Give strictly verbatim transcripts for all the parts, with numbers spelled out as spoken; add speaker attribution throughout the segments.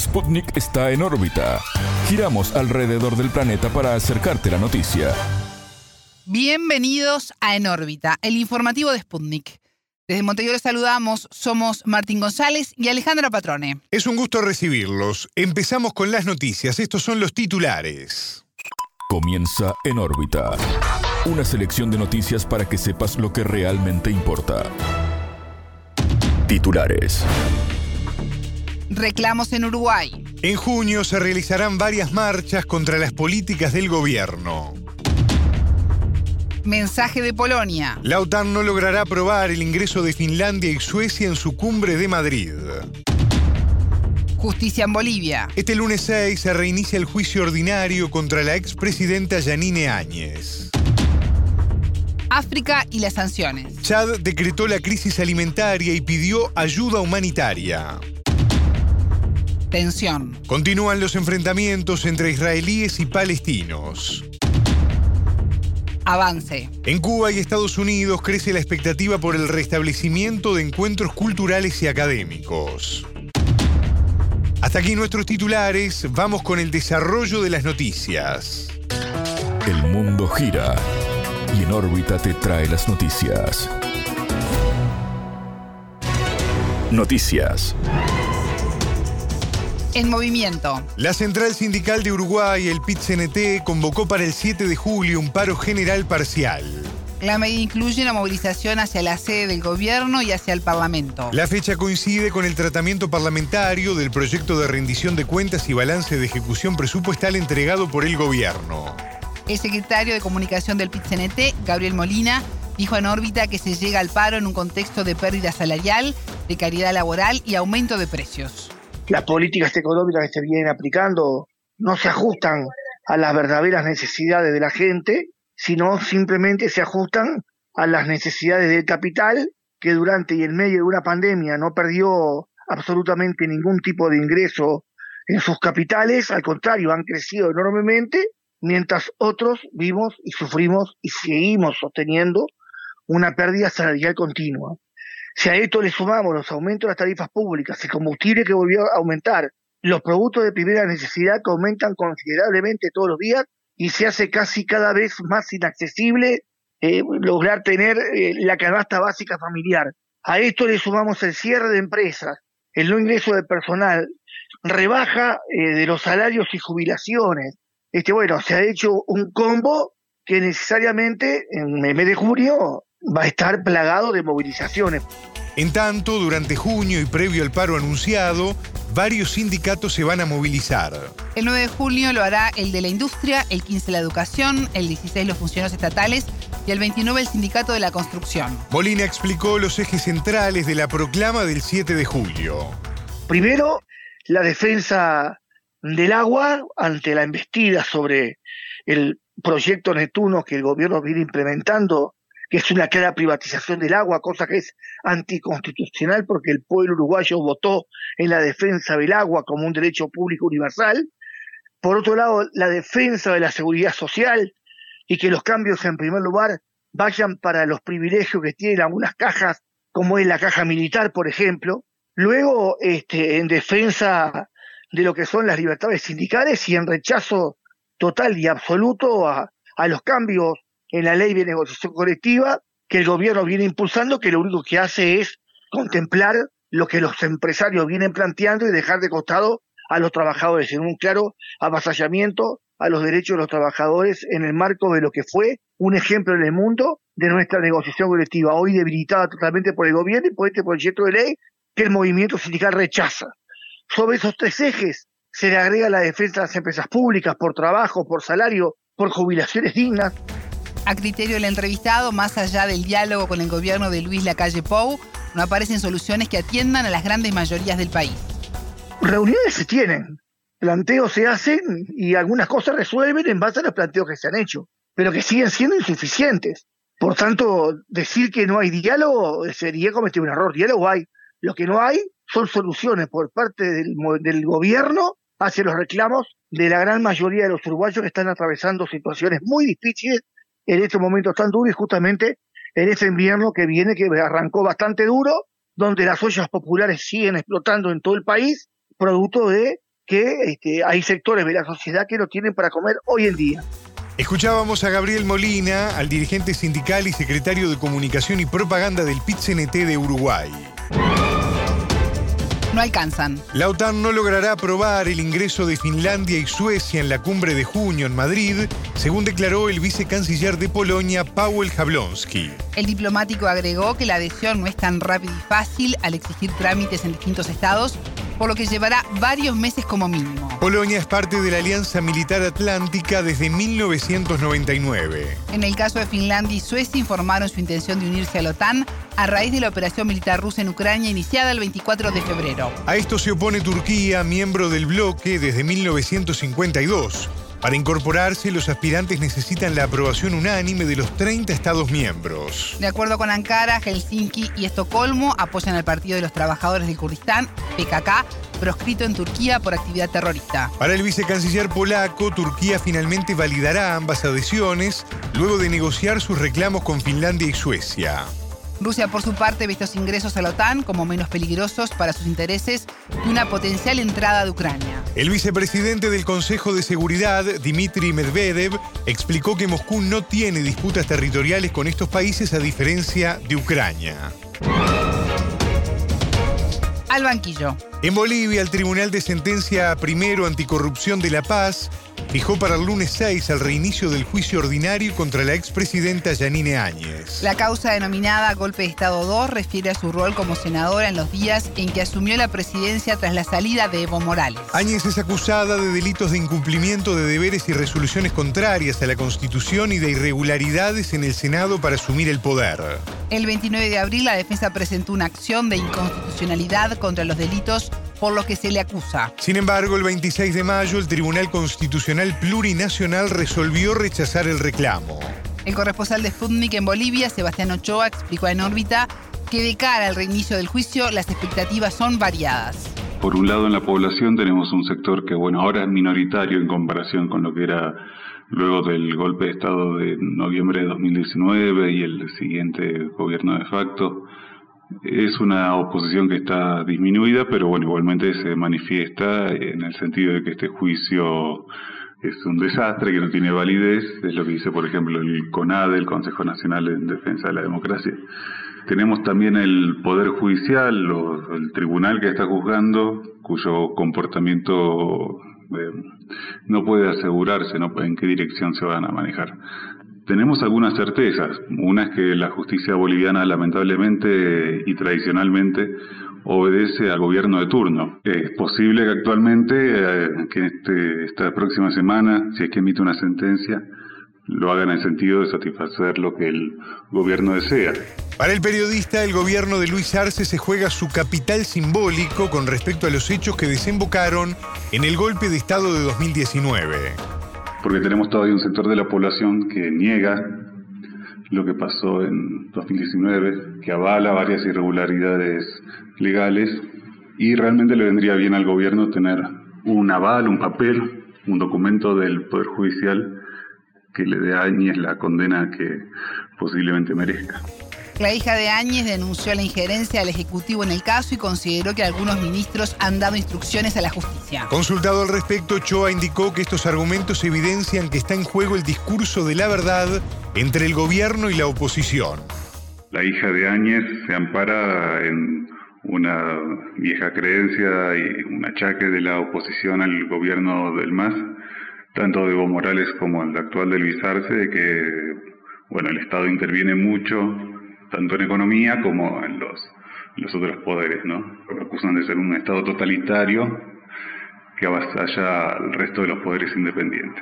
Speaker 1: Sputnik está en órbita. Giramos alrededor del planeta para acercarte la noticia.
Speaker 2: Bienvenidos a En órbita, el informativo de Sputnik. Desde Montevideo les saludamos, somos Martín González y Alejandra Patrone.
Speaker 3: Es un gusto recibirlos. Empezamos con las noticias. Estos son los titulares.
Speaker 1: Comienza En órbita. Una selección de noticias para que sepas lo que realmente importa. Titulares.
Speaker 2: Reclamos en Uruguay.
Speaker 3: En junio se realizarán varias marchas contra las políticas del gobierno.
Speaker 2: Mensaje de Polonia.
Speaker 3: La OTAN no logrará aprobar el ingreso de Finlandia y Suecia en su cumbre de Madrid.
Speaker 2: Justicia en Bolivia.
Speaker 3: Este lunes seis se reinicia el juicio ordinario contra la expresidenta Yanine Áñez.
Speaker 2: África y las sanciones.
Speaker 3: Chad decretó la crisis alimentaria y pidió ayuda humanitaria.
Speaker 2: Tensión.
Speaker 3: Continúan los enfrentamientos entre israelíes y palestinos.
Speaker 2: Avance.
Speaker 3: En Cuba y Estados Unidos crece la expectativa por el restablecimiento de encuentros culturales y académicos. Hasta aquí nuestros titulares, vamos con el desarrollo de las noticias.
Speaker 1: El mundo gira y En órbita te trae las noticias. Noticias.
Speaker 2: En movimiento.
Speaker 3: La Central Sindical de Uruguay, el P I T C N T, convocó para el siete de julio un paro general parcial.
Speaker 2: La medida incluye una movilización hacia la sede del gobierno y hacia el Parlamento.
Speaker 3: La fecha coincide con el tratamiento parlamentario del proyecto de rendición de cuentas y balance de ejecución presupuestal entregado por el gobierno.
Speaker 2: El secretario de Comunicación del P I T C N T, Gabriel Molina, dijo en órbita que se llega al paro en un contexto de pérdida salarial, precariedad laboral y aumento de precios.
Speaker 4: Las políticas económicas que se vienen aplicando no se ajustan a las verdaderas necesidades de la gente, sino simplemente se ajustan a las necesidades del capital, que durante y en medio de una pandemia no perdió absolutamente ningún tipo de ingreso en sus capitales, al contrario, han crecido enormemente, mientras otros vimos y sufrimos y seguimos sosteniendo una pérdida salarial continua. Si a esto le sumamos los aumentos de las tarifas públicas, el combustible que volvió a aumentar, los productos de primera necesidad que aumentan considerablemente todos los días y se hace casi cada vez más inaccesible eh, lograr tener eh, la canasta básica familiar. A esto le sumamos el cierre de empresas, el no ingreso de personal, rebaja eh, de los salarios y jubilaciones. Este, bueno, se ha hecho un combo que necesariamente en el mes de junio va a estar plagado de movilizaciones.
Speaker 3: En tanto, durante junio y previo al paro anunciado, varios sindicatos se van a movilizar.
Speaker 2: El nueve de julio lo hará el de la industria, el quince la educación, el dieciséis los funcionarios estatales y el veintinueve el sindicato de la construcción.
Speaker 3: Molina explicó los ejes centrales de la proclama del siete de julio.
Speaker 4: Primero, la defensa del agua ante la embestida sobre el proyecto Neptuno que el gobierno viene implementando, que es una clara privatización del agua, cosa que es anticonstitucional porque el pueblo uruguayo votó en la defensa del agua como un derecho público universal. Por otro lado, la defensa de la seguridad social y que los cambios, en primer lugar, vayan para los privilegios que tienen algunas cajas, como es la caja militar, por ejemplo. Luego, este, en defensa de lo que son las libertades sindicales y en rechazo total y absoluto a, a los cambios en la ley de negociación colectiva que el gobierno viene impulsando, que lo único que hace es contemplar lo que los empresarios vienen planteando y dejar de costado a los trabajadores, en un claro avasallamiento a los derechos de los trabajadores en el marco de lo que fue un ejemplo en el mundo de nuestra negociación colectiva, hoy debilitada totalmente por el gobierno y por este proyecto de ley que el movimiento sindical rechaza. Sobre esos tres ejes se le agrega la defensa de las empresas públicas por trabajo, por salario, por jubilaciones dignas.
Speaker 2: A criterio del entrevistado, más allá del diálogo con el gobierno de Luis Lacalle Pou, no aparecen soluciones que atiendan a las grandes mayorías del país.
Speaker 4: Reuniones se tienen, planteos se hacen y algunas cosas resuelven en base a los planteos que se han hecho, pero que siguen siendo insuficientes. Por tanto, decir que no hay diálogo sería cometer un error. Diálogo hay. Lo que no hay son soluciones por parte del, del gobierno hacia los reclamos de la gran mayoría de los uruguayos que están atravesando situaciones muy difíciles en estos momentos tan duros y justamente en este invierno que viene, que arrancó bastante duro, donde las ollas populares siguen explotando en todo el país, producto de que este, hay sectores de la sociedad que no tienen para comer hoy en día.
Speaker 3: Escuchábamos a Gabriel Molina, al dirigente sindical y secretario de Comunicación y Propaganda del P I T C N T de Uruguay.
Speaker 2: No alcanzan.
Speaker 3: La OTAN no logrará aprobar el ingreso de Finlandia y Suecia en la cumbre de junio en Madrid, según declaró el vicecanciller de Polonia, Paweł Jablonski.
Speaker 2: El diplomático agregó que la adhesión no es tan rápida y fácil al exigir trámites en distintos estados, por lo que llevará varios meses como mínimo.
Speaker 3: Polonia es parte de la Alianza Militar Atlántica desde mil novecientos noventa y nueve.
Speaker 2: En el caso de Finlandia y Suecia informaron su intención de unirse a la OTAN a raíz de la operación militar rusa en Ucrania iniciada el veinticuatro de febrero.
Speaker 3: A esto se opone Turquía, miembro del bloque desde mil novecientos cincuenta y dos. Para incorporarse, los aspirantes necesitan la aprobación unánime de los treinta Estados miembros.
Speaker 2: De acuerdo con Ankara, Helsinki y Estocolmo apoyan al Partido de los Trabajadores del Kurdistán, P K K, proscrito en Turquía por actividad terrorista.
Speaker 3: Para el vicecanciller polaco, Turquía finalmente validará ambas adhesiones luego de negociar sus reclamos con Finlandia y Suecia.
Speaker 2: Rusia, por su parte, ve estos ingresos a la OTAN como menos peligrosos para sus intereses que una potencial entrada de Ucrania.
Speaker 3: El vicepresidente del Consejo de Seguridad, Dmitry Medvedev, explicó que Moscú no tiene disputas territoriales con estos países a diferencia de Ucrania.
Speaker 2: Al banquillo.
Speaker 3: En Bolivia, el Tribunal de Sentencia Primero Anticorrupción de La Paz fijó para el lunes seis el reinicio del juicio ordinario contra la expresidenta Yanine Áñez.
Speaker 2: La causa denominada Golpe de Estado dos refiere a su rol como senadora en los días en que asumió la presidencia tras la salida de Evo Morales.
Speaker 3: Áñez es acusada de delitos de incumplimiento de deberes y resoluciones contrarias a la Constitución y de irregularidades en el Senado para asumir el poder.
Speaker 2: El veintinueve de abril, la defensa presentó una acción de inconstitucionalidad contra los delitos por los que se le acusa.
Speaker 3: Sin embargo, el veintiséis de mayo, el Tribunal Constitucional Plurinacional resolvió rechazar el reclamo.
Speaker 2: El corresponsal de Sputnik en Bolivia, Sebastián Ochoa, explicó en órbita que de cara al reinicio del juicio las expectativas son variadas.
Speaker 5: Por un lado, en la población tenemos un sector que, bueno, ahora es minoritario en comparación con lo que era luego del golpe de Estado de noviembre de dos mil diecinueve y el siguiente gobierno de facto. Es una oposición que está disminuida, pero bueno, igualmente se manifiesta en el sentido de que este juicio es un desastre, que no tiene validez. Es lo que dice, por ejemplo, el CONADE, el Consejo Nacional en Defensa de la Democracia. Tenemos también el Poder Judicial, o el tribunal que está juzgando, cuyo comportamiento eh, no puede asegurarse, ¿no?, en qué dirección se van a manejar. Tenemos algunas certezas. Una es que la justicia boliviana, lamentablemente y tradicionalmente, obedece al gobierno de turno. Es posible que actualmente, eh, que este, esta próxima semana, si es que emite una sentencia, lo hagan en el sentido de satisfacer lo que el gobierno desea.
Speaker 3: Para el periodista, el gobierno de Luis Arce se juega su capital simbólico con respecto a los hechos que desembocaron en el golpe de Estado de dos mil diecinueve.
Speaker 5: Porque tenemos todavía un sector de la población que niega lo que pasó en dos mil diecinueve, que avala varias irregularidades legales, y realmente le vendría bien al gobierno tener un aval, un papel, un documento del Poder Judicial que le dé a Áñez la condena que posiblemente merezca.
Speaker 2: La hija de Áñez denunció la injerencia del Ejecutivo en el caso y consideró que algunos ministros han dado instrucciones a la justicia.
Speaker 3: Consultado al respecto, Ochoa indicó que estos argumentos evidencian que está en juego el discurso de la verdad entre el gobierno y la oposición.
Speaker 5: La hija de Áñez se ampara en una vieja creencia y un achaque de la oposición al gobierno del M A S, tanto de Evo Morales como el actual de Luis Arce, de que bueno, el Estado interviene mucho, tanto en economía como en los, los otros poderes, ¿no? Lo acusan de ser un Estado totalitario que avasalla al resto de los poderes independientes.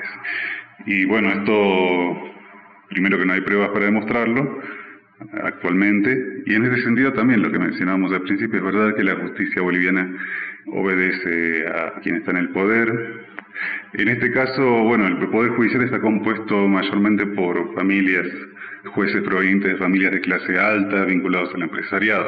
Speaker 5: Y bueno, esto, primero que no hay pruebas para demostrarlo actualmente, y en ese sentido también lo que mencionábamos al principio, es verdad que la justicia boliviana obedece a quien está en el poder. En este caso, bueno, el Poder Judicial está compuesto mayormente por familias, jueces provenientes de familias de clase alta, vinculados al empresariado.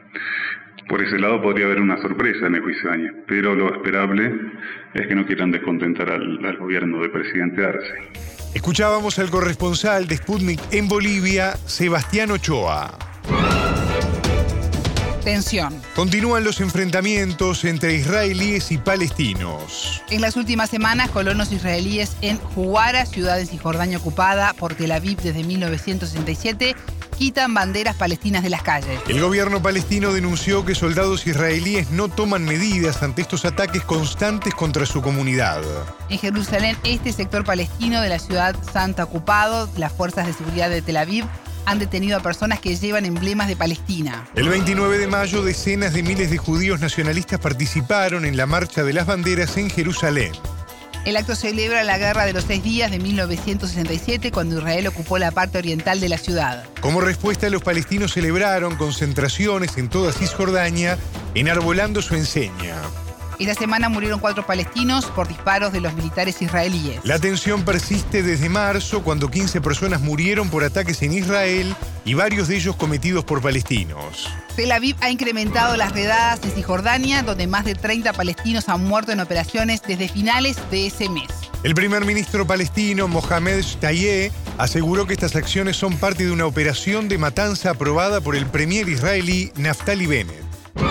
Speaker 5: Por ese lado podría haber una sorpresa en el juicio de Áñez, pero lo esperable es que no quieran descontentar al, al gobierno del presidente Arce.
Speaker 3: Escuchábamos al corresponsal de Sputnik en Bolivia, Sebastián Ochoa.
Speaker 2: Tensión.
Speaker 3: Continúan los enfrentamientos entre israelíes y palestinos.
Speaker 2: En las últimas semanas, colonos israelíes en Huwara, ciudad en Cisjordania ocupada por Tel Aviv desde mil novecientos sesenta y siete, quitan banderas palestinas de las calles.
Speaker 3: El gobierno palestino denunció que soldados israelíes no toman medidas ante estos ataques constantes contra su comunidad.
Speaker 2: En Jerusalén, este sector palestino de la ciudad santa ocupado, las fuerzas de seguridad de Tel Aviv han detenido a personas que llevan emblemas de Palestina.
Speaker 3: El veintinueve de mayo, decenas de miles de judíos nacionalistas participaron en la Marcha de las Banderas en Jerusalén.
Speaker 2: El acto celebra la Guerra de los Seis Días de mil novecientos sesenta y siete, cuando Israel ocupó la parte oriental de la ciudad.
Speaker 3: Como respuesta, los palestinos celebraron concentraciones en toda Cisjordania, enarbolando su enseña.
Speaker 2: Esta semana murieron cuatro palestinos por disparos de los militares israelíes.
Speaker 3: La tensión persiste desde marzo, cuando quince personas murieron por ataques en Israel y varios de ellos cometidos por palestinos.
Speaker 2: Tel Aviv ha incrementado las redadas en Cisjordania, donde más de treinta palestinos han muerto en operaciones desde finales de ese mes.
Speaker 3: El primer ministro palestino, Mohamed Shtayyeh, aseguró que estas acciones son parte de una operación de matanza aprobada por el premier israelí Naftali Bennett.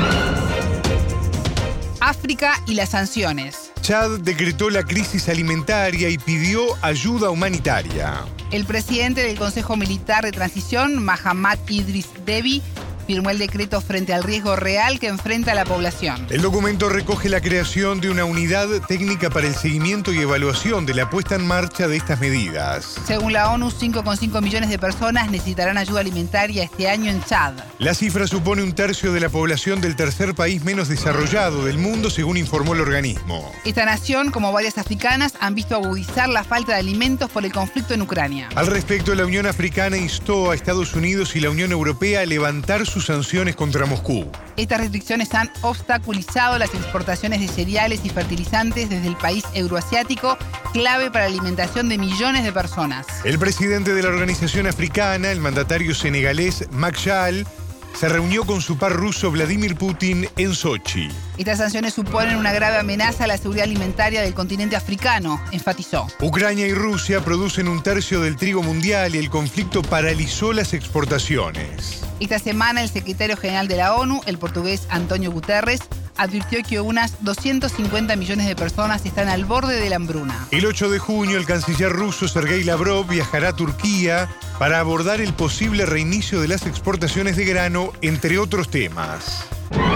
Speaker 2: África y las sanciones.
Speaker 3: Chad decretó la crisis alimentaria y pidió ayuda humanitaria.
Speaker 2: El presidente del Consejo Militar de Transición, Mahamat Idris Deby, firmó el decreto frente al riesgo real que enfrenta la población.
Speaker 3: El documento recoge la creación de una unidad técnica para el seguimiento y evaluación de la puesta en marcha de estas medidas.
Speaker 2: Según la ONU, cinco coma cinco millones de personas necesitarán ayuda alimentaria este año en Chad.
Speaker 3: La cifra supone un tercio de la población del tercer país menos desarrollado del mundo, según informó el organismo.
Speaker 2: Esta nación, como varias africanas, han visto agudizar la falta de alimentos por el conflicto en Ucrania.
Speaker 3: Al respecto, la Unión Africana instó a Estados Unidos y la Unión Europea a levantar sus sanciones contra Moscú.
Speaker 2: Estas restricciones han obstaculizado las exportaciones de cereales y fertilizantes desde el país euroasiático, clave para la alimentación de millones de personas.
Speaker 3: El presidente de la organización africana, el mandatario senegalés Macky Sall, se reunió con su par ruso Vladimir Putin en Sochi.
Speaker 2: Estas sanciones suponen una grave amenaza a la seguridad alimentaria del continente africano, enfatizó.
Speaker 3: Ucrania y Rusia producen un tercio del trigo mundial y el conflicto paralizó las exportaciones.
Speaker 2: Esta semana el secretario general de la ONU, el portugués Antonio Guterres, advirtió que unas doscientos cincuenta millones de personas están al borde de la hambruna.
Speaker 3: El ocho de junio, el canciller ruso Sergei Lavrov viajará a Turquía para abordar el posible reinicio de las exportaciones de grano, entre otros temas.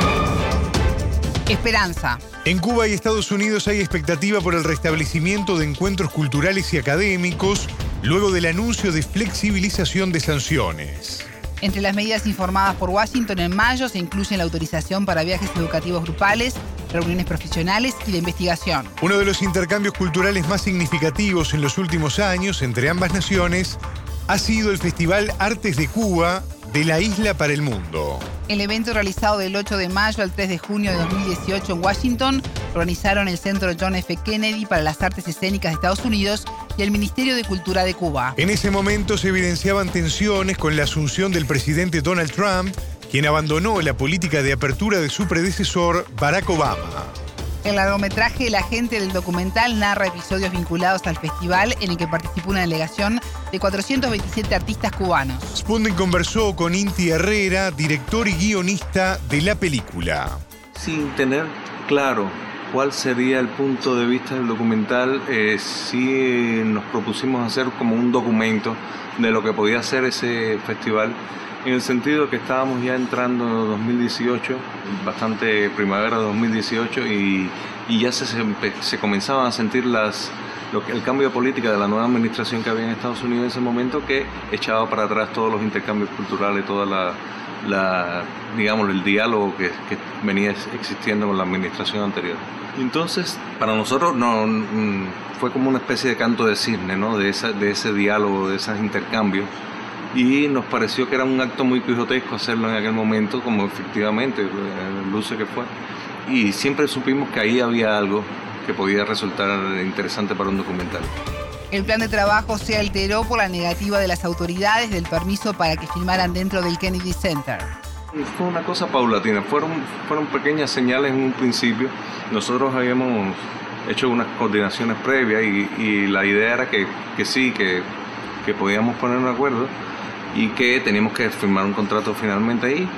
Speaker 2: Esperanza.
Speaker 3: En Cuba y Estados Unidos hay expectativa por el restablecimiento de encuentros culturales y académicos luego del anuncio de flexibilización de sanciones.
Speaker 2: Entre las medidas informadas por Washington en mayo se incluyen la autorización para viajes educativos grupales, reuniones profesionales y de investigación.
Speaker 3: Uno de los intercambios culturales más significativos en los últimos años entre ambas naciones ha sido el Festival Artes de Cuba, de la isla para el mundo.
Speaker 2: El evento, realizado del ocho de mayo al tres de junio de dos mil dieciocho en Washington, organizaron el Centro John F. Kennedy para las Artes Escénicas de Estados Unidos y el Ministerio de Cultura de Cuba.
Speaker 3: En ese momento se evidenciaban tensiones con la asunción del presidente Donald Trump, quien abandonó la política de apertura de su predecesor, Barack Obama.
Speaker 2: El largometraje La gente del documental narra episodios vinculados al festival, en el que participó una delegación de cuatrocientos veintisiete artistas cubanos.
Speaker 3: Sputnik conversó con Inti Herrera, director y guionista de la película.
Speaker 6: Sin tener claro cuál sería el punto de vista del documental, eh, sí nos propusimos hacer como un documento de lo que podía ser ese festival, en el sentido que estábamos ya entrando en dos mil dieciocho, bastante primavera de dos mil dieciocho, y, y ya se, se, se comenzaban a sentir las, lo que, el cambio de política de la nueva administración que había en Estados Unidos en ese momento, que echaba para atrás todos los intercambios culturales, toda la, la digamos, el diálogo que, que venía existiendo con la administración anterior. Entonces, para nosotros no, fue como una especie de canto de cisne, ¿no? de, esa, de ese diálogo, de esos intercambios. Y nos pareció que era un acto muy quijotesco hacerlo en aquel momento, como efectivamente luce que fue. Y siempre supimos que ahí había algo que podía resultar interesante para un documental.
Speaker 2: El plan de trabajo se alteró por la negativa de las autoridades del permiso para que filmaran dentro del Kennedy Center.
Speaker 6: Fue una cosa paulatina, fueron, fueron pequeñas señales en un principio. Nosotros habíamos hecho unas coordinaciones previas y, y la idea era que, que sí, que, que podíamos poner un acuerdo y que teníamos que firmar un contrato finalmente ahí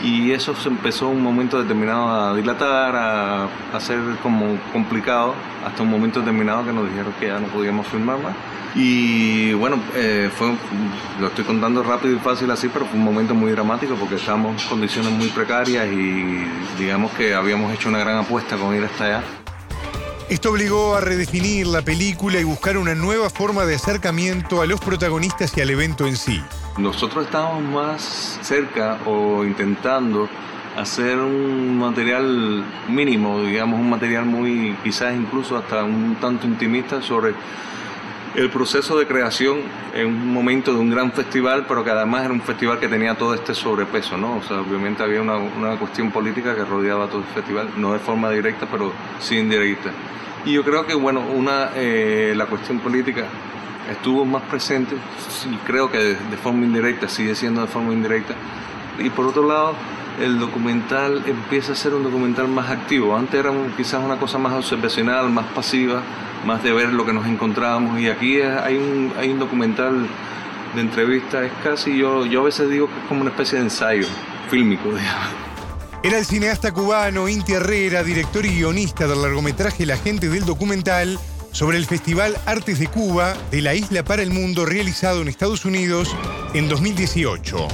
Speaker 6: y eso se empezó un momento determinado a dilatar, a, a ser como complicado, hasta un momento determinado que nos dijeron que ya no podíamos filmar más. Y bueno, eh, fue, lo estoy contando rápido y fácil así, pero fue un momento muy dramático porque estábamos en condiciones muy precarias y digamos que habíamos hecho una gran apuesta con ir hasta allá.
Speaker 3: Esto obligó a redefinir la película y buscar una nueva forma de acercamiento a los protagonistas y al evento en sí.
Speaker 6: Nosotros estábamos más cerca o intentando hacer un material mínimo, digamos un material muy, quizás incluso hasta un tanto intimista sobre el proceso de creación en un momento de un gran festival, pero que además era un festival que tenía todo este sobrepeso, ¿no? O sea, obviamente había una, una cuestión política que rodeaba todo el festival, no de forma directa, pero sí indirecta. Y yo creo que, bueno, una eh, la cuestión política estuvo más presente, y creo que de, de forma indirecta, sigue siendo de forma indirecta. Y por otro lado, el documental empieza a ser un documental más activo. Antes era un, quizás una cosa más observacional, más pasiva, más de ver lo que nos encontrábamos, y aquí hay un, hay un documental de entrevista, es casi, yo, yo a veces digo que es como una especie de ensayo fílmico, digamos.
Speaker 3: Era el cineasta cubano Inti Herrera, director y guionista del largometraje La gente del documental sobre el Festival Artes de Cuba de la Isla para el Mundo, realizado en Estados Unidos en dos mil dieciocho.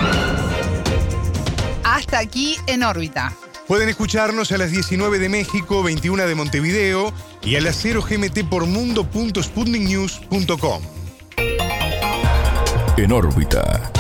Speaker 2: Hasta aquí En órbita.
Speaker 3: Pueden escucharnos a las diecinueve de México, veintiuna de Montevideo y a las cero G M T por mundo punto sputnik news punto com.
Speaker 1: En órbita.